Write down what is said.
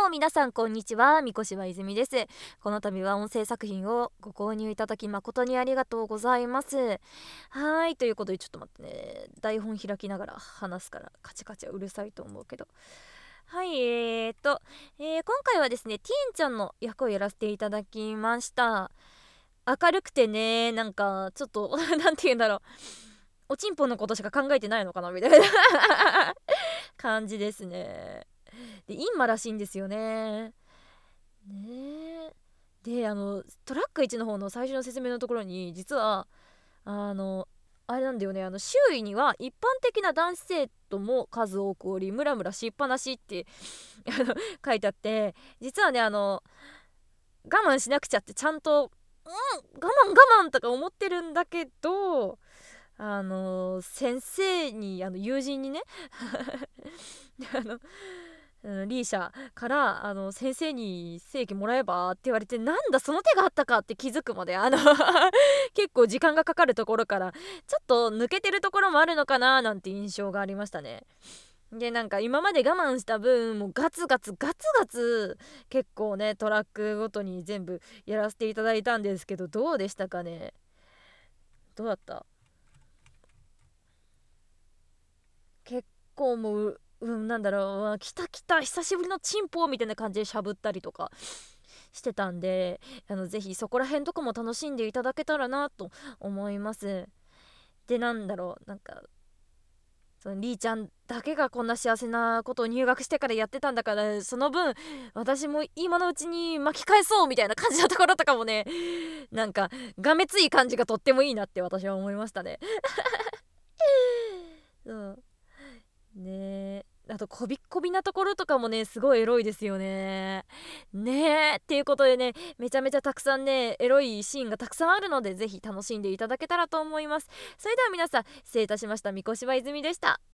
も皆さんこんにちは、三越泉です。この度は音声作品をご購入いただき誠にありがとうございます。はい、ということでちょっと待ってね、台本開きながら話すからカチカチはうるさいと思うけど、はい、今回はですね、ティーンちゃんの役をやらせていただきました。明るくてね、なんかちょっとなんて言うんだろう、おちんぽのことしか考えてないのかなみたいな感じですね。で、インマらしいんですよね。ねえ。で、トラック1の方の最初の説明のところに、実は、あの、あれなんだよね、周囲には一般的な男子生徒も数多くおり、ムラムラしっぱなしって書いてあって、実はね、我慢しなくちゃってちゃんと、我慢我慢とか思ってるんだけど、先生に、友人にねあのリーシャから先生に正規もらえばって言われて、なんだその手があったかって気づくまで結構時間がかかるところからちょっと抜けてるところもあるのかななんて印象がありましたね。で、なんか今まで我慢した分もうガツガツガツガツ結構ね、トラックごとに全部やらせていただいたんですけど、どうでしたかね。どうだった？結構もう、なんだろう、来た来た久しぶりのチンポみたいな感じでしゃぶったりとかしてたんで、ぜひそこら辺とかも楽しんでいただけたらなと思います。で、なんだろう、なんかそのリーちゃんだけがこんな幸せなことを入学してからやってたんだから、その分私も今のうちに巻き返そうみたいな感じのところとかもね、なんかがめつい感じがとってもいいなって私は思いましたね。そうねえ、あとこびっこびなところとかもね、すごいエロいですよね。ねえ、っていうことでね、めちゃめちゃたくさんね、エロいシーンがたくさんあるので、ぜひ楽しんでいただけたらと思います。それでは皆さん、失礼いたしました。三越は泉でした。